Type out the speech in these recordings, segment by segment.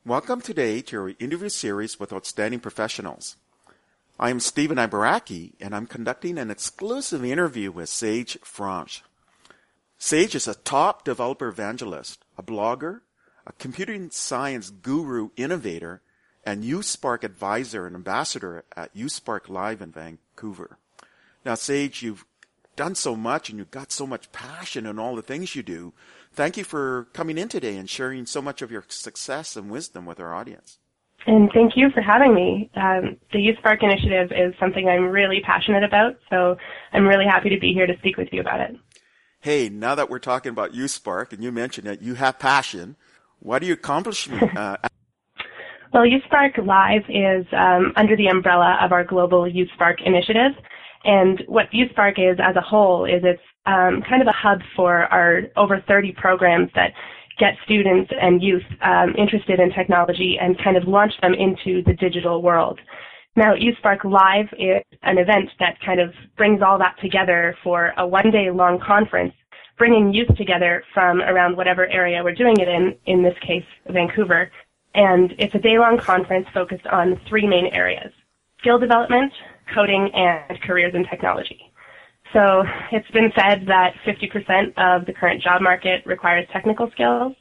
Welcome today to our interview series with outstanding professionals. I am Stephen Ibaraki, and I'm conducting an exclusive interview with Sage Franche. Sage is a top developer evangelist, a blogger, a computing science guru innovator, and USpark advisor and ambassador at USpark Live in Vancouver. Now, Sage, you've done so much and you've got so much passion in all the things you do. Thank you for coming in today and sharing so much of your success and wisdom with our audience. And thank you for having me. The USpark initiative is something I'm really passionate about, so I'm really happy to be here to speak with you about it. Hey, now that we're talking about USpark, and you mentioned that you have passion, what are you accomplishing? Well, USpark Live is under the umbrella of our global USpark initiative. And what USpark is as a whole is it's kind of a hub for our over 30 programs that get students and youth interested in technology and kind of launch them into the digital world. Now, USpark Live is an event that kind of brings all that together for a one-day-long conference, bringing youth together from around whatever area we're doing it in this case, Vancouver. And it's a day-long conference focused on three main areas: skill development, coding, and careers in technology. So it's been said that 50% of the current job market requires technical skills,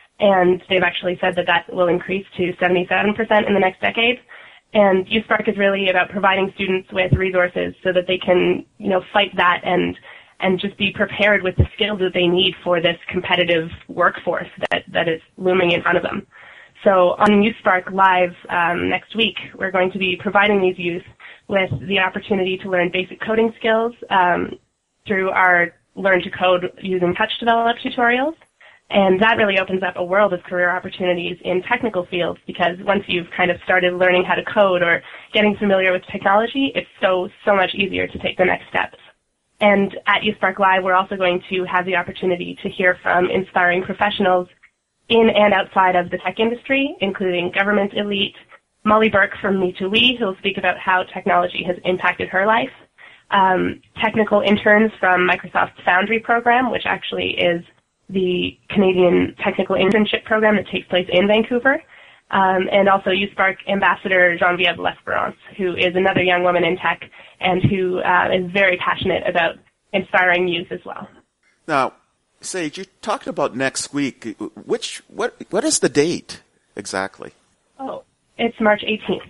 and they've actually said that that will increase to 77% in the next decade. And USpark is really about providing students with resources so that they can, fight that and just be prepared with the skills that they need for this competitive workforce that is looming in front of them. So on USpark Live next week, we're going to be providing these youth with the opportunity to learn basic coding skills through our Learn to Code using Touch Develop tutorials. And that really opens up a world of career opportunities in technical fields, because once you've kind of started learning how to code or getting familiar with technology, it's so much easier to take the next steps. And at USpark Live, we're also going to have the opportunity to hear from inspiring professionals in and outside of the tech industry, including government elite, Molly Burke from Me2We, who will speak about how technology has impacted her life, technical interns from Microsoft's Foundry program, which actually is the Canadian technical internship program that takes place in Vancouver, and also USpark Ambassador Geneviève L'Esperance, who is another young woman in tech and who is very passionate about inspiring youth as well. Now, Sage, you talked about next week. What is the date exactly? Oh, it's March 18th.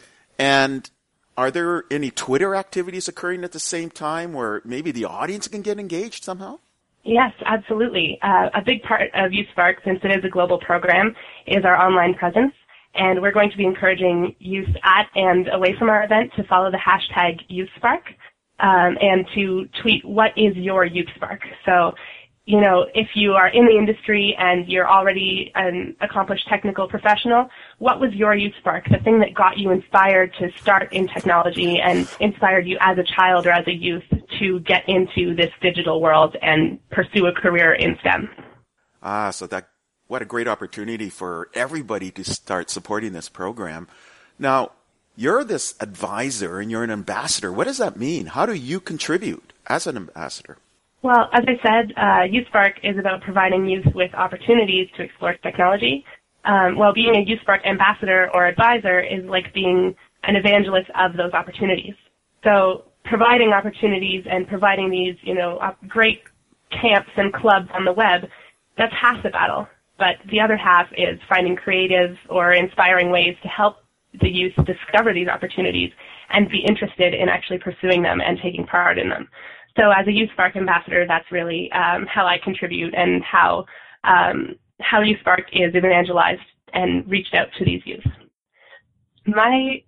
And are there any Twitter activities occurring at the same time where maybe the audience can get engaged somehow? Yes, absolutely. A big part of USpark, since it is a global program, is our online presence. And we're going to be encouraging youth at and away from our event to follow the hashtag USpark and to tweet, "What is your USpark?" So, if you are in the industry and you're already an accomplished technical professional, what was your USpark, the thing that got you inspired to start in technology and inspired you as a child or as a youth to get into this digital world and pursue a career in STEM? What a great opportunity for everybody to start supporting this program. Now, you're this advisor and you're an ambassador. What does that mean? How do you contribute as an ambassador? Well, as I said, USpark is about providing youth with opportunities to explore technology. While being a USpark ambassador or advisor is like being an evangelist of those opportunities. So providing opportunities and providing these, great camps and clubs on the web, that's half the battle. But the other half is finding creative or inspiring ways to help the youth discover these opportunities and be interested in actually pursuing them and taking part in them. So as a USpark ambassador, that's really how I contribute and how USpark is evangelized and reached out to these youth. My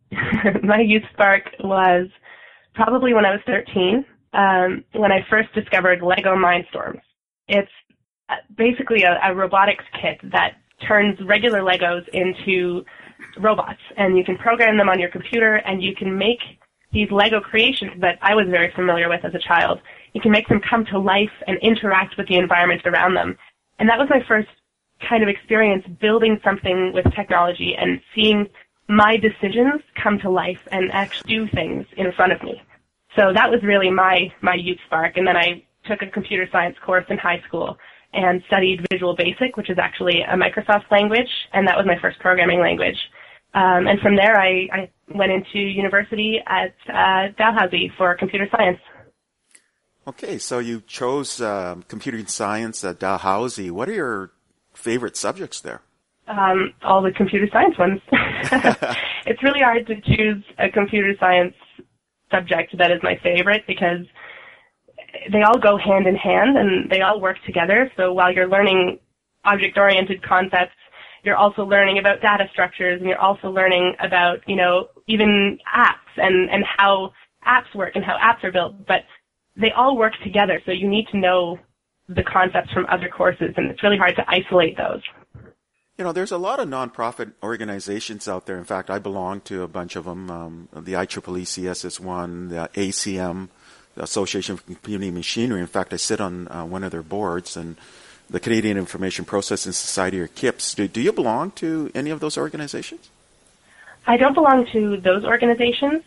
USpark was probably when I was 13, when I first discovered Lego Mindstorms. It's basically a robotics kit that turns regular Legos into robots, and you can program them on your computer, and you can make these Lego creations that I was very familiar with as a child. You can make them come to life and interact with the environment around them. And that was my first kind of experience building something with technology and seeing my decisions come to life and actually do things in front of me. So that was really my youth spark. And then I took a computer science course in high school and studied Visual Basic, which is actually a Microsoft language, and that was my first programming language. And from there, I went into university at Dalhousie for computer science. Okay, so you chose computer science at Dalhousie. What are your favorite subjects there? All the computer science ones. It's really hard to choose a computer science subject that is my favorite because they all go hand in hand and they all work together. So while you're learning object-oriented concepts, you're also learning about data structures, and you're also learning about, even apps and how apps work and how apps are built. But they all work together, so you need to know the concepts from other courses, and it's really hard to isolate those. There's a lot of nonprofit organizations out there. In fact, I belong to a bunch of them, the IEEE CSS1, the ACM, the Association of Computing Machinery. In fact, I sit on one of their boards, and the Canadian Information Processing Society, or KIPS. Do you belong to any of those organizations? I don't belong to those organizations.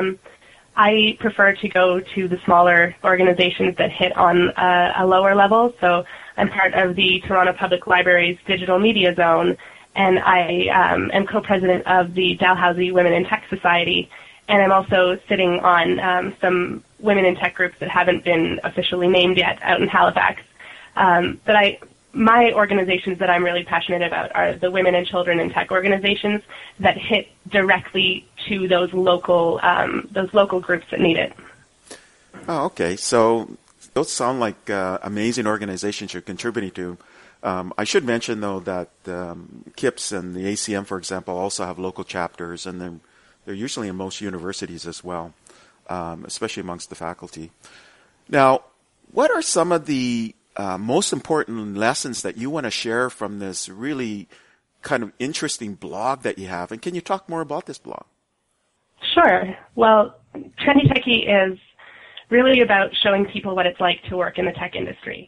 I prefer to go to the smaller organizations that hit on a lower level. So I'm part of the Toronto Public Library's Digital Media Zone, and I am co-president of the Dalhousie Women in Tech Society, and I'm also sitting on some women in tech groups that haven't been officially named yet out in Halifax. But my organizations that I'm really passionate about are the women and children in tech organizations that hit directly to those local groups that need it. Oh, okay. So those sound like amazing organizations you're contributing to. I should mention, though, that KIPS and the ACM, for example, also have local chapters, and they're usually in most universities as well, especially amongst the faculty. Now, what are some of the most important lessons that you want to share from this really kind of interesting blog that you have? And can you talk more about this blog? Sure. Well, Trendy Techie is really about showing people what it's like to work in the tech industry.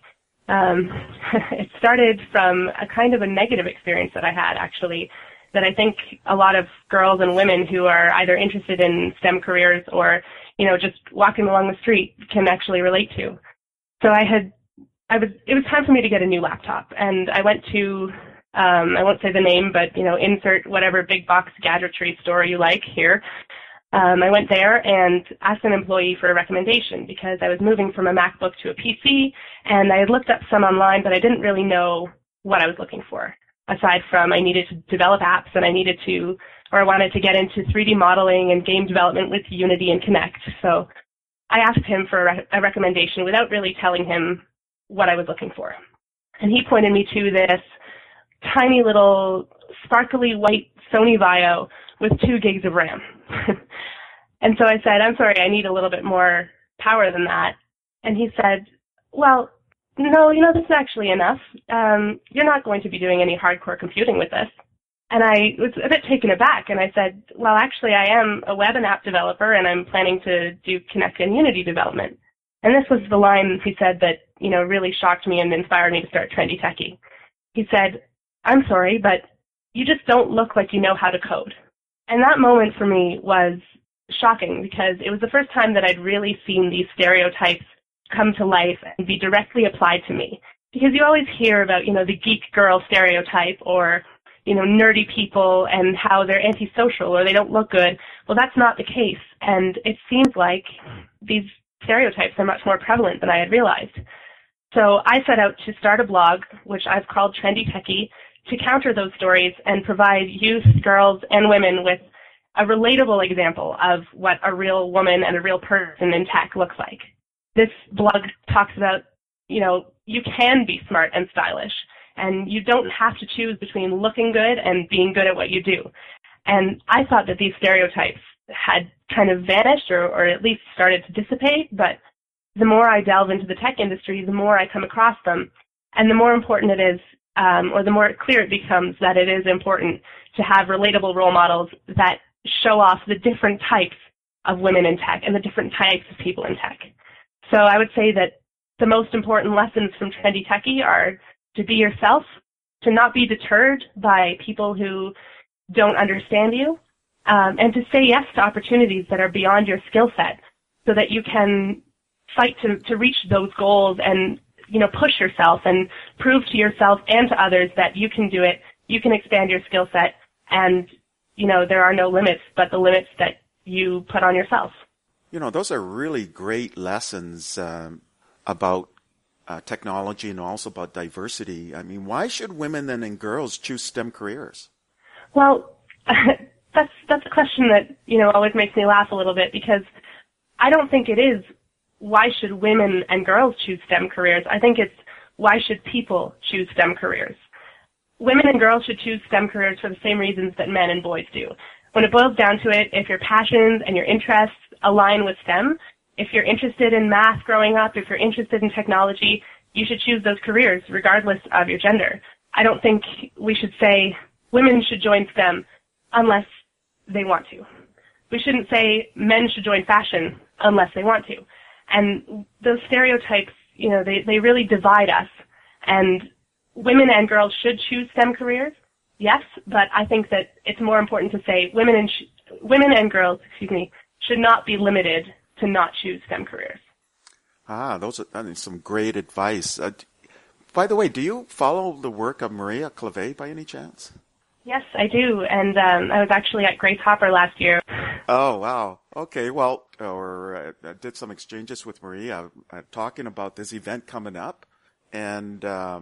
It started from a kind of a negative experience that I had, actually, that I think a lot of girls and women who are either interested in STEM careers or, just walking along the street can actually relate to. So it was time for me to get a new laptop, and I went to, I won't say the name, but, insert whatever big box gadgetry store you like here. I went there and asked an employee for a recommendation because I was moving from a MacBook to a PC, and I had looked up some online, but I didn't really know what I was looking for, aside from I needed to develop apps, and I wanted to get into 3D modeling and game development with Unity and Kinect. So I asked him for a recommendation without really telling him what I was looking for. And he pointed me to this tiny little sparkly white Sony Vaio with 2 gigs of RAM. And so I said, I'm sorry, I need a little bit more power than that. And he said, well, no, this is actually enough. You're not going to be doing any hardcore computing with this. And I was a bit taken aback, and I said, well, actually, I am a web and app developer, and I'm planning to do Kinect and Unity development. And this was the line he said that, really shocked me and inspired me to start Trendy Techie. He said, I'm sorry, but you just don't look like you know how to code. And that moment for me was shocking because it was the first time that I'd really seen these stereotypes come to life and be directly applied to me. Because you always hear about, the geek girl stereotype or, nerdy people and how they're antisocial or they don't look good. Well, that's not the case. And it seems like these stereotypes are much more prevalent than I had realized. So I set out to start a blog, which I've called Trendy Techie, to counter those stories and provide youth, girls, and women with a relatable example of what a real woman and a real person in tech looks like. This blog talks about, you can be smart and stylish, and you don't have to choose between looking good and being good at what you do. And I thought that these stereotypes had kind of vanished or at least started to dissipate, but the more I delve into the tech industry, the more I come across them, and the more important it is, or the more clear it becomes that it is important to have relatable role models that show off the different types of women in tech and the different types of people in tech. So I would say that the most important lessons from Trendy Techie are to be yourself, to not be deterred by people who don't understand you, and to say yes to opportunities that are beyond your skill set so that you can fight to reach those goals and push yourself and prove to yourself and to others that you can do it, you can expand your skill set, and, there are no limits but the limits that you put on yourself. Those are really great lessons about technology and also about diversity. I mean, why should women and girls choose STEM careers? Well, that's a question that, always makes me laugh a little bit, because I don't think it is why should women and girls choose STEM careers. I think it's why should people choose STEM careers. Women and girls should choose STEM careers for the same reasons that men and boys do. When it boils down to it, if your passions and your interests align with STEM, if you're interested in math growing up, if you're interested in technology, you should choose those careers regardless of your gender. I don't think we should say women should join STEM unless they want to. We shouldn't say men should join fashion unless they want to. And those stereotypes, they really divide us. And women and girls should choose STEM careers, yes, but I think that it's more important to say women and girls, should not be limited to not choose STEM careers. That is some great advice. By the way, do you follow the work of Maria Clave by any chance? Yes, I do, and I was actually at Grace Hopper last year. Oh, wow. Okay, well, I did some exchanges with Maria talking about this event coming up, and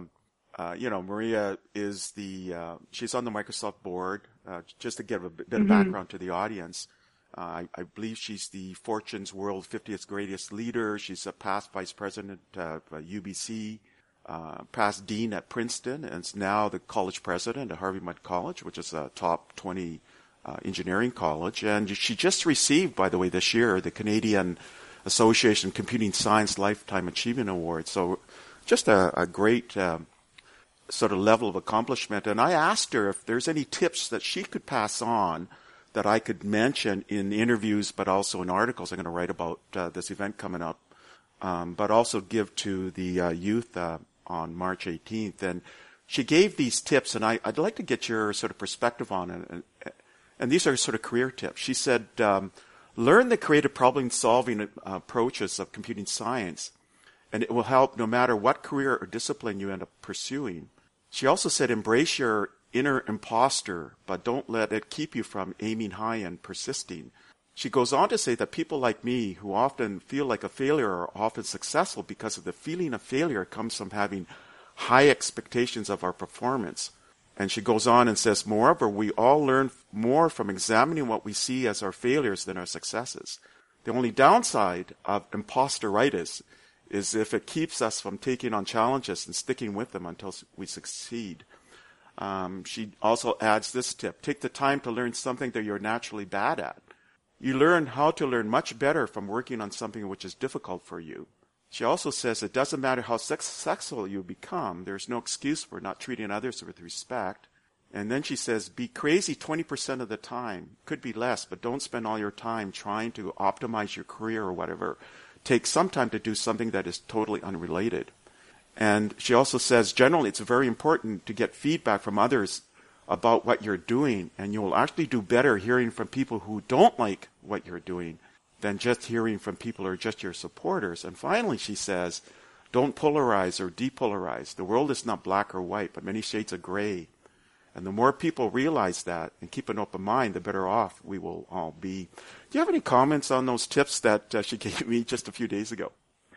Maria is she's on the Microsoft board. Just to give a bit of background to the audience, I believe she's the Fortune's World 50th Greatest Leader. She's a past vice president of UBC, past dean at Princeton, and is now the college president at Harvey Mudd College, which is a top 20 engineering college. And she just received, by the way, this year, the Canadian Association of Computing Science Lifetime Achievement Award. So just a great sort of level of accomplishment. And I asked her if there's any tips that she could pass on that I could mention in interviews, but also in articles I'm going to write about this event coming up, but also give to the youth on March 18th. And she gave these tips, and I'd like to get your sort of perspective on it. And these are sort of career tips. She said, learn the creative problem-solving approaches of computing science, and it will help no matter what career or discipline you end up pursuing. She also said, embrace your inner imposter, but don't let it keep you from aiming high and persisting. She goes on to say that people like me, who often feel like a failure, are often successful because of the feeling of failure comes from having high expectations of our performance. And she goes on and says, moreover, we all learn more from examining what we see as our failures than our successes. The only downside of imposteritis is if it keeps us from taking on challenges and sticking with them until we succeed. She also adds this tip: take the time to learn something that you're naturally bad at. You learn how to learn much better from working on something which is difficult for you. She also says it doesn't matter how successful you become, there's no excuse for not treating others with respect. And then she says, be crazy 20% of the time. Could be less, but don't spend all your time trying to optimize your career or whatever. Take some time to do something that is totally unrelated. And she also says, generally, it's very important to get feedback from others about what you're doing, and you will actually do better hearing from people who don't like what you're doing than just hearing from people who are just your supporters. And finally, she says, don't polarize or depolarize. The world is not black or white, but many shades of gray. And the more people realize that and keep an open mind, the better off we will all be. Do you have any comments on those tips that she gave me just a few days ago?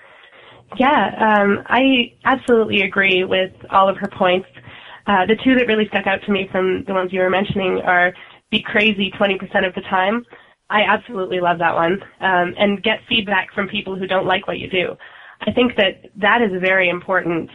Yeah, I absolutely agree with all of her points. The two that really stuck out to me from the ones you were mentioning are be crazy 20% of the time. I absolutely love that one. And get feedback from people who don't like what you do. I think that is a very important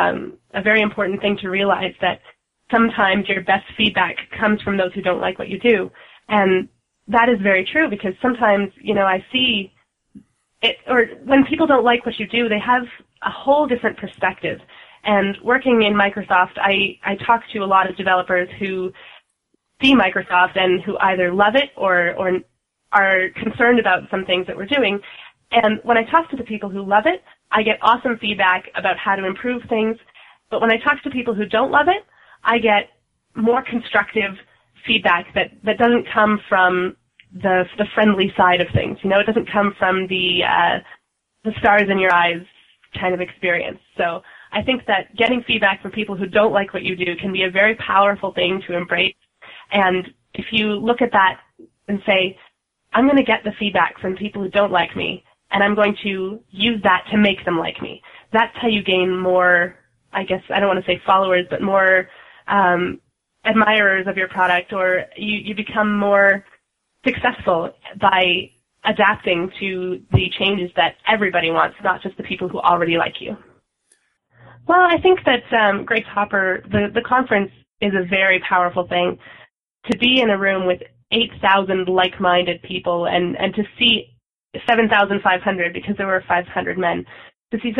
thing to realize, that sometimes your best feedback comes from those who don't like what you do. And that is very true, because sometimes, I see it, or when people don't like what you do, they have a whole different perspective. And working in Microsoft, I talk to a lot of developers who see Microsoft and who either love it or are concerned about some things that we're doing. And when I talk to the people who love it, I get awesome feedback about how to improve things. But when I talk to people who don't love it, I get more constructive feedback that doesn't come from the friendly side of things. It doesn't come from the stars in your eyes kind of experience. So I think that getting feedback from people who don't like what you do can be a very powerful thing to embrace. And if you look at that and say, I'm going to get the feedback from people who don't like me, and I'm going to use that to make them like me, that's how you gain more, I guess, I don't want to say followers, but more admirers of your product, or you become more successful by adapting to the changes that everybody wants, not just the people who already like you. Well, I think that Grace Hopper, the conference is a very powerful thing. To be in a room with 8,000 like-minded people and to see 7,500, because there were 500 men, to see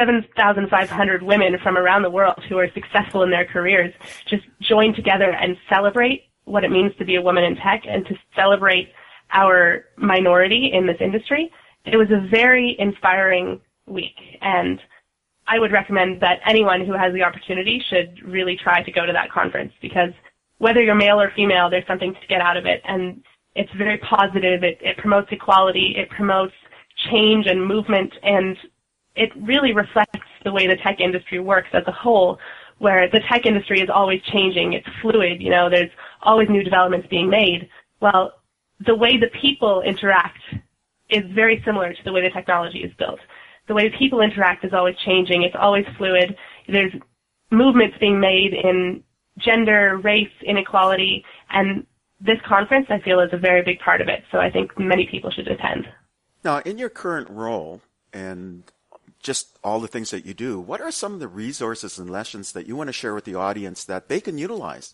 7,500 women from around the world who are successful in their careers just join together and celebrate what it means to be a woman in tech and to celebrate our minority in this industry. It was a very inspiring week, and I would recommend that anyone who has the opportunity should really try to go to that conference, because whether you're male or female, there's something to get out of it, and it's very positive. It promotes equality, it promotes change and movement, and it really reflects the way the tech industry works as a whole, where the tech industry is always changing. It's fluid, there's always new developments being made. Well, the way the people interact is very similar to the way the technology is built. The way people interact is always changing. It's always fluid. There's movements being made in gender, race, inequality, and this conference, I feel, is a very big part of it. So I think many people should attend. Now, in your current role and just all the things that you do, what are some of the resources and lessons that you want to share with the audience that they can utilize?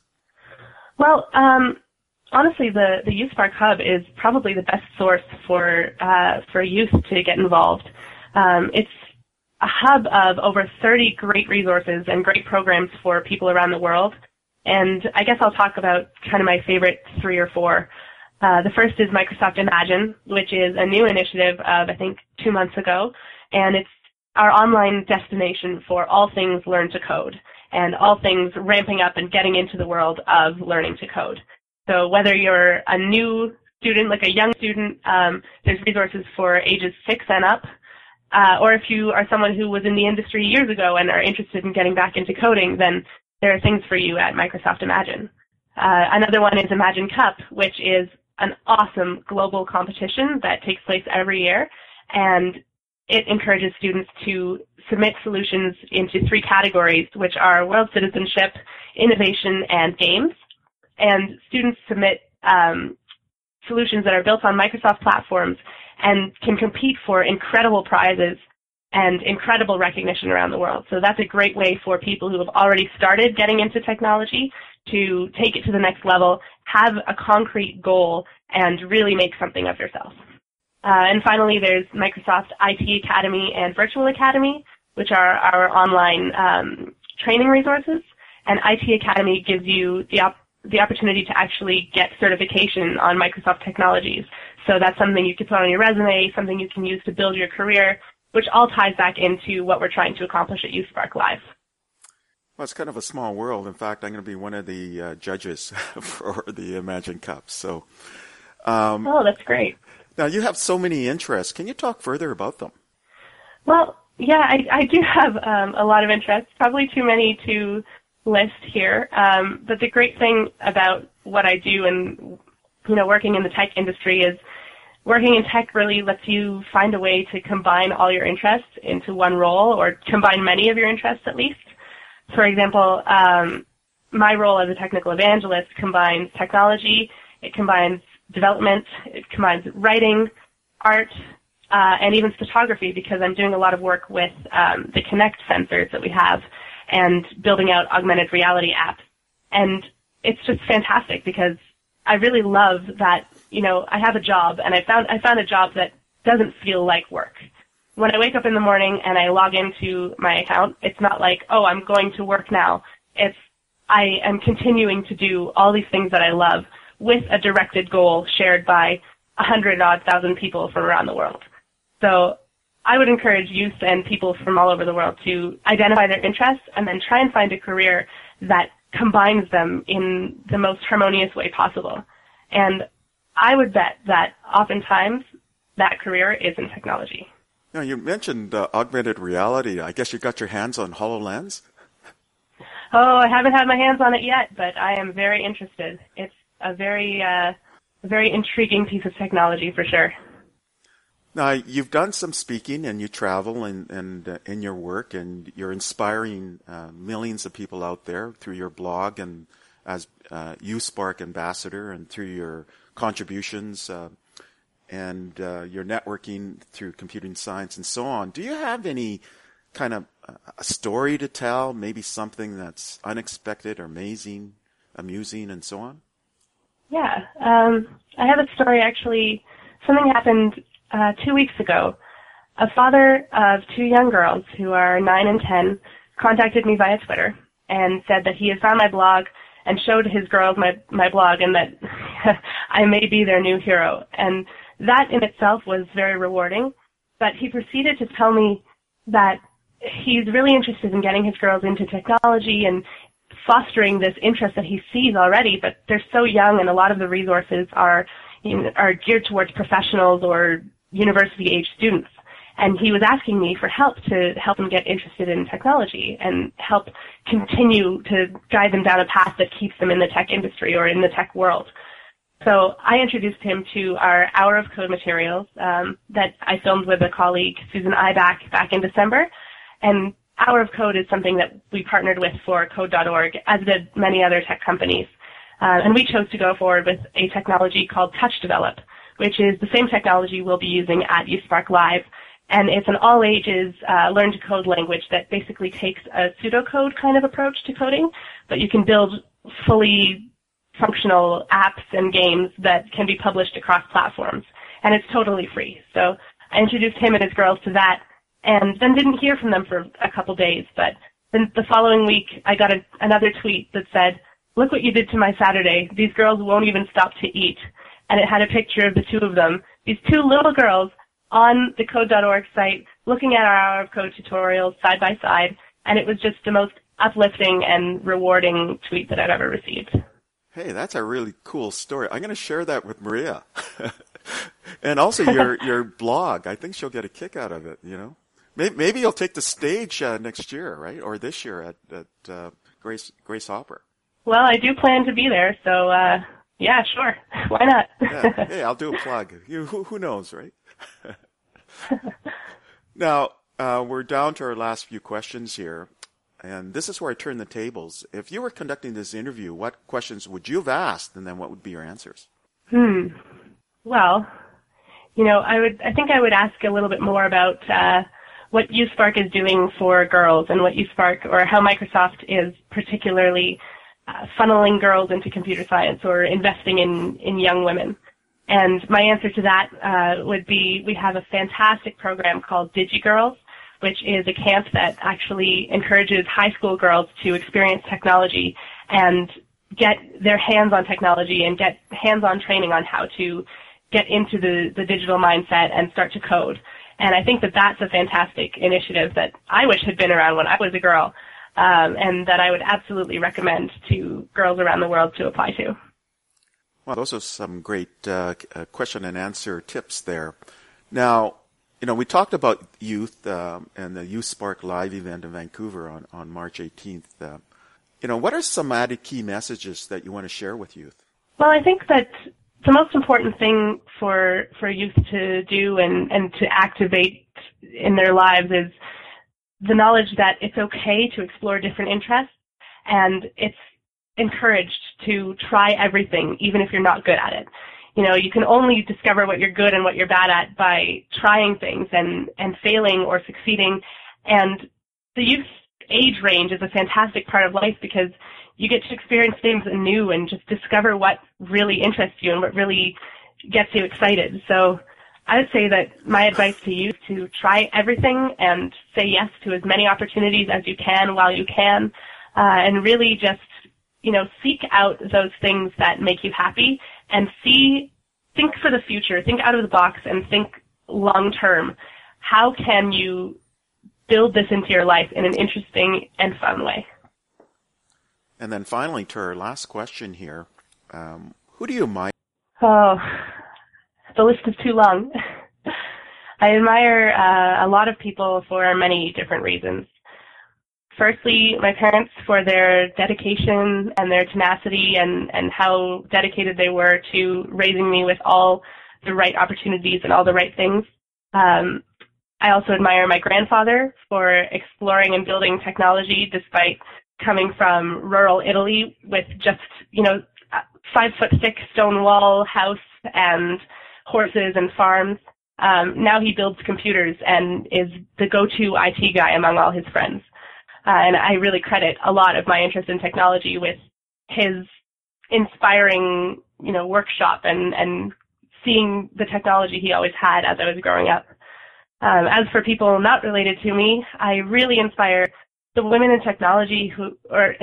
Well, honestly, the YouthSpark Hub is probably the best source for youth to get involved. It's a hub of over 30 great resources and great programs for people around the world. And I guess I'll talk about kind of my favorite 3 or 4. The first is Microsoft Imagine, which is a new initiative of, I think, 2 months ago. And it's our online destination for all things learn to code and all things ramping up and getting into the world of learning to code. So whether you're a new student, like a young student, there's resources for ages 6 and up. Or if you are someone who was in the industry years ago and are interested in getting back into coding, then there are things for you at Microsoft Imagine. Another one is Imagine Cup, which is an awesome global competition that takes place every year, and it encourages students to submit solutions into 3 categories, which are world citizenship, innovation, and games. And students submit solutions that are built on Microsoft platforms and can compete for incredible prizes and incredible recognition around the world. So that's a great way for people who have already started getting into technology to take it to the next level, have a concrete goal, and really make something of yourself. And finally, there's Microsoft IT Academy and Virtual Academy, which are our online training resources. And IT Academy gives you the opportunity to actually get certification on Microsoft technologies. So that's something you can put on your resume, something you can use to build your career, which all ties back into what we're trying to accomplish at YouthSpark Live. Well, it's kind of a small world. In fact, I'm going to be one of the judges for the Imagine Cup. So, oh, that's great. Now, you have so many interests. Can you talk further about them? Well, yeah, I do have a lot of interests, probably too many to list here. But the great thing about what I do and, working in the tech industry is working in tech really lets you find a way to combine all your interests into one role, or combine many of your interests at least. For example, my role as a technical evangelist combines technology, it combines development, it combines writing, art, and even photography, because I'm doing a lot of work with the Kinect sensors that we have and building out augmented reality apps. And it's just fantastic because I really love that, I have a job, and I found a job that doesn't feel like work. When I wake up in the morning and I log into my account, it's not like, oh, I'm going to work now. It's I am continuing to do all these things that I love with a directed goal shared by 100,000 people from around the world. So I would encourage youth and people from all over the world to identify their interests and then try and find a career that combines them in the most harmonious way possible. And I would bet that oftentimes that career is in technology. Now, you mentioned augmented reality. I guess you got your hands on HoloLens? Oh, I haven't had my hands on it yet, but I am very interested. It's a very intriguing piece of technology for sure. Now, you've done some speaking and you travel and in your work, and you're inspiring millions of people out there through your blog and as YouthSpark ambassador and through your contributions and your networking through computing science and so on. Do you have any kind of a story to tell, maybe something that's unexpected or amazing, amusing, and so on? Yeah, I have a story actually. Something happened 2 weeks ago. A father of two young girls who are 9 and 10 contacted me via Twitter and said that he had found my blog and showed his girls my blog and that I may be their new hero. And that in itself was very rewarding. But he proceeded to tell me that he's really interested in getting his girls into technology and fostering this interest that he sees already, but they're so young and a lot of the resources are geared towards professionals or university-age students. And he was asking me for help to help them get interested in technology and help continue to guide them down a path that keeps them in the tech industry or in the tech world. So I introduced him to our Hour of Code materials that I filmed with a colleague, Susan Ibach, back in December. And Hour of Code is something that we partnered with for Code.org, as did many other tech companies. And we chose to go forward with a technology called Touch Develop, which is the same technology we'll be using at YouthSpark Live. And it's an all-ages learn-to-code language that basically takes a pseudocode kind of approach to coding, but you can build fully functional apps and games that can be published across platforms. And it's totally free. So I introduced him and his girls to that, and then didn't hear from them for a couple days. But then the following week, I got another tweet that said, "Look what you did to my Saturday. These girls won't even stop to eat." And it had a picture of the two of them, these two little girls, on the Code.org site, looking at our Hour of Code tutorials side by side, and it was just the most uplifting and rewarding tweet that I've ever received. Hey, that's a really cool story. I'm going to share that with Maria. And also your blog. I think she'll get a kick out of it, you know. Maybe you'll take the stage next year, right? Or this year at Grace Hopper. Well, I do plan to be there, so yeah, sure. Why not? Yeah. Hey, I'll do a plug. Who knows, right? Now, we're down to our last few questions here, and this is where I turn the tables. If you were conducting this interview, what questions would you have asked, and then what would be your answers? Well, you know, I think I would ask a little bit more about what YouthSpark is doing for girls and what YouthSpark, or how Microsoft is particularly funneling girls into computer science or investing in young women. And my answer to that would be, we have a fantastic program called DigiGirls, which is a camp that actually encourages high school girls to experience technology and get their hands on technology and get hands-on training on how to get into the digital mindset and start to code. And I think that that's a fantastic initiative that I wish had been around when I was a girl, and that I would absolutely recommend to girls around the world to apply to. Well, those are some great question and answer tips there. Now, you know, we talked about youth and the YouthSpark Live event in Vancouver on March 18th. You know, what are some added key messages that you want to share with youth? Well, I think that the most important thing for youth to do and to activate in their lives is the knowledge that it's okay to explore different interests, and it's encouraged to try everything, even if you're not good at it. You know, you can only discover what you're good and what you're bad at by trying things and failing or succeeding. And the youth age range is a fantastic part of life because you get to experience things anew and just discover what really interests you and what really gets you excited. So I would say that my advice to youth to try everything and say yes to as many opportunities as you can while you can, and really just, you know, seek out those things that make you happy and think for the future, think out of the box and think long term. How can you build this into your life in an interesting and fun way? And then finally, to our last question here, who do you admire? Oh, the list is too long. I admire a lot of people for many different reasons. Firstly, my parents for their dedication and their tenacity and how dedicated they were to raising me with all the right opportunities and all the right things. I also admire my grandfather for exploring and building technology despite coming from rural Italy with just, 5-foot-thick stone wall house and horses and farms. Now he builds computers and is the go-to IT guy among all his friends. And I really credit a lot of my interest in technology with his inspiring, workshop and seeing the technology he always had as I was growing up. As for people not related to me, I really admire the women in technology the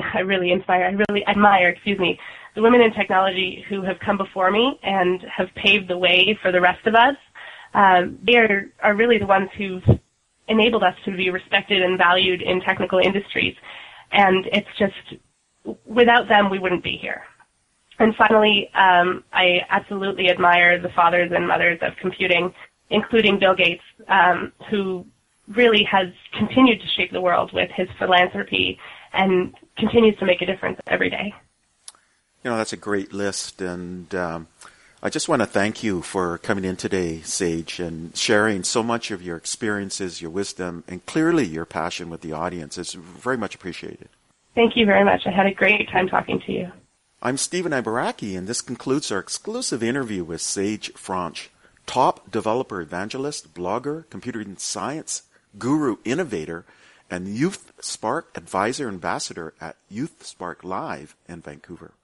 women in technology who have come before me and have paved the way for the rest of us. They are really the ones who've enabled us to be respected and valued in technical industries. And it's just, without them, we wouldn't be here. And finally, I absolutely admire the fathers and mothers of computing, including Bill Gates, who really has continued to shape the world with his philanthropy and continues to make a difference every day. That's a great list, and I just want to thank you for coming in today, Sage, and sharing so much of your experiences, your wisdom, and clearly your passion with the audience. It's very much appreciated. Thank you very much. I had a great time talking to you. I'm Stephen Ibaraki, and this concludes our exclusive interview with Sage Franch, top developer evangelist, blogger, computer science guru innovator, and Youth Spark advisor ambassador at Youth Spark Live in Vancouver.